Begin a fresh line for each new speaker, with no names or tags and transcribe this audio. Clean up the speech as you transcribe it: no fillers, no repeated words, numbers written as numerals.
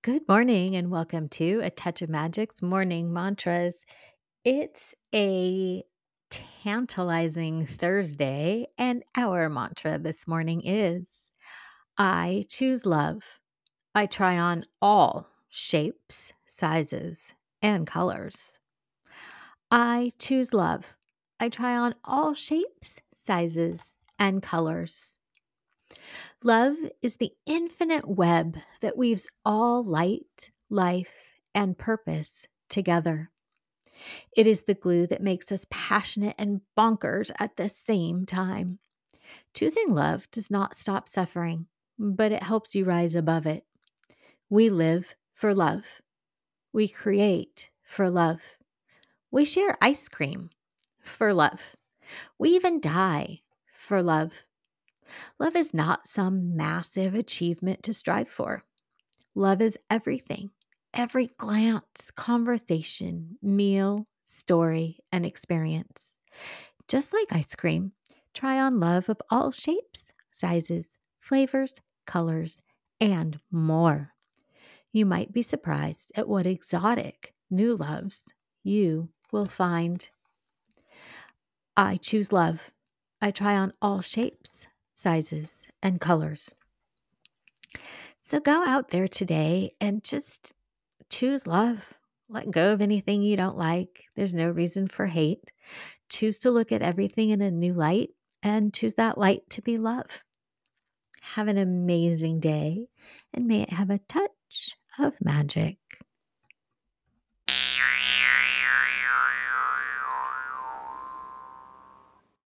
Good morning and welcome to A Touch of Magic's Morning Mantras. It's a tantalizing Thursday, and our mantra this morning is I choose love. I try on all shapes, sizes, and colors. I choose love. I try on all shapes, sizes, and colors. Love is the infinite web that weaves all light, life, and purpose together. It is the glue that makes us passionate and bonkers at the same time. Choosing love does not stop suffering, but it helps you rise above it. We live for love. We create for love. We share ice cream for love. We even die for love. Love is not some massive achievement to strive for. Love is everything. Every glance, conversation, meal, story, and experience. Just like ice cream, try on love of all shapes, sizes, flavors, colors, and more. You might be surprised at what exotic new loves you will find. I choose love. I try on all shapes, sizes, and colors. So go out there today and just choose love. Let go of anything you don't like. There's no reason for hate. Choose to look at everything in a new light and choose that light to be love. Have an amazing day and may it have a touch of magic.